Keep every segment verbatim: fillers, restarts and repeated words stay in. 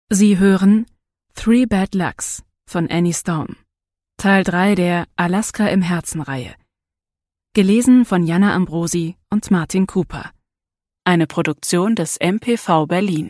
Sie hören Three Bad Lucks von Annie Stone, Teil drei der Alaska im Herzen-Reihe. Gelesen von Jana Ambrosi und Martin Cooper. Eine Produktion des M P V Berlin.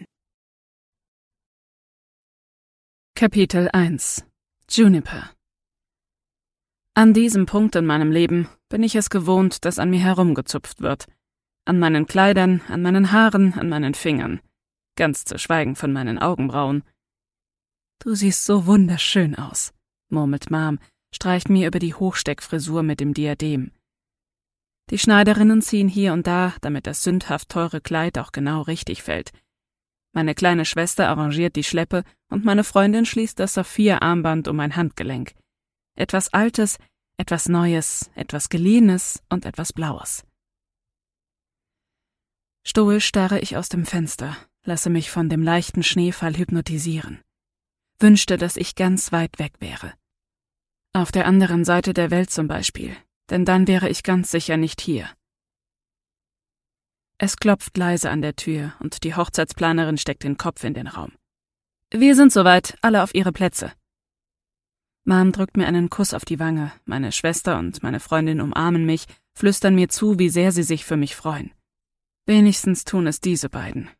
Kapitel eins. Juniper. An diesem Punkt in meinem Leben bin ich es gewohnt, dass an mir herumgezupft wird. An meinen Kleidern, an meinen Haaren, an meinen Fingern. Ganz zu schweigen von meinen Augenbrauen. »Du siehst so wunderschön aus«, murmelt Mom, streicht mir über die Hochsteckfrisur mit dem Diadem. Die Schneiderinnen ziehen hier und da, damit das sündhaft teure Kleid auch genau richtig fällt. Meine kleine Schwester arrangiert die Schleppe und meine Freundin schließt das Saphir-Armband um mein Handgelenk. Etwas Altes, etwas Neues, etwas Geliehenes und etwas Blaues. Stoisch starre ich aus dem Fenster, lasse mich von dem leichten Schneefall hypnotisieren. Wünschte, dass ich ganz weit weg wäre. Auf der anderen Seite der Welt zum Beispiel, denn dann wäre ich ganz sicher nicht hier. Es klopft leise an der Tür und die Hochzeitsplanerin steckt den Kopf in den Raum. »Wir sind soweit, alle auf ihre Plätze.« Mom drückt mir einen Kuss auf die Wange, meine Schwester und meine Freundin umarmen mich, flüstern mir zu, wie sehr sie sich für mich freuen. Wenigstens tun es diese beiden.